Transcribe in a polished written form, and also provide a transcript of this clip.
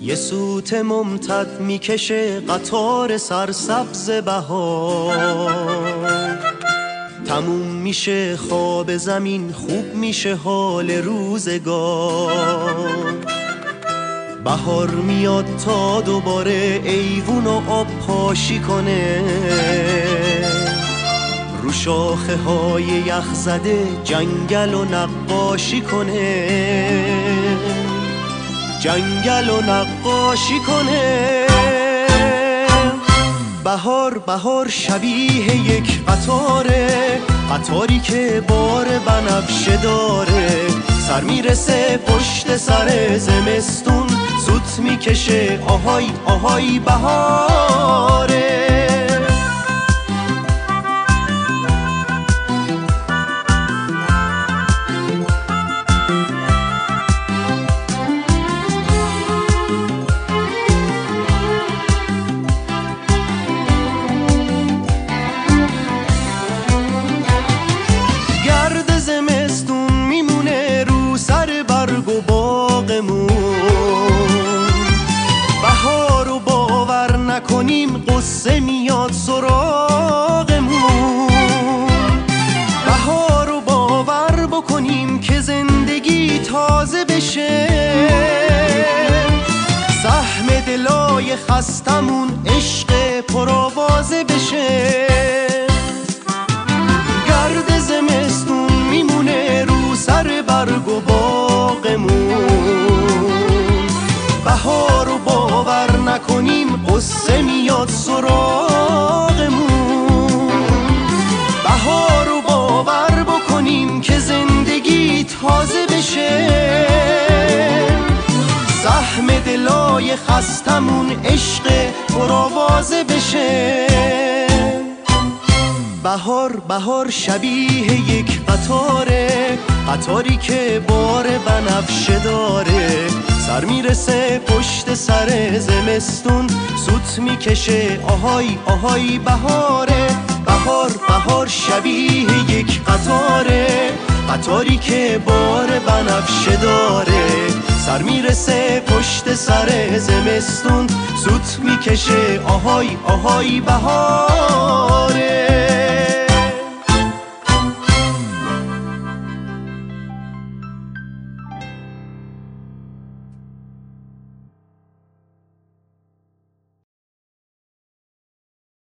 یه سوت ممتد میکشه قطار سرسبز بهار، تموم میشه خواب زمین، خوب میشه حال روزگار. بهار میاد تا دوباره ایوون و آب پاشی کنه، رو شاخه های یخ زده جنگل و نقاشی کنه، جنگل و نقاشی کنه. بهار بهار شبیه یک قطاره، قطاری که بار بنفشه داره، سر میرسه پشت سر زمستون، سوت میکشه آهای آهای بهاره. کنیم قصه میاد سراغمون، بهار رو باور بکنیم که زندگی تازه بشه، سهم دلای خستمون عشق پرآوازه بشه. گرد زمستون میمونه رو سر برگ و باغمون، بهار رو باور نکنیم قصه میاد سراغمون، بهار رو باور بکنیم که زندگی تازه بشه، سهم دلای خستمون عشق پرآوازه بشه. بهار بهار شبیه یک قطاره، قطاری که بار بنفشه داره، سر میرسه پشت سر زمستون، سوت میکشه آهای آهای بهاره. بهار بهار شبیه یک قطاره، قطاری که بار بنفشه داره، سر میرسه پشت سر زمستون، سوت میکشه آهای آهای بهاره.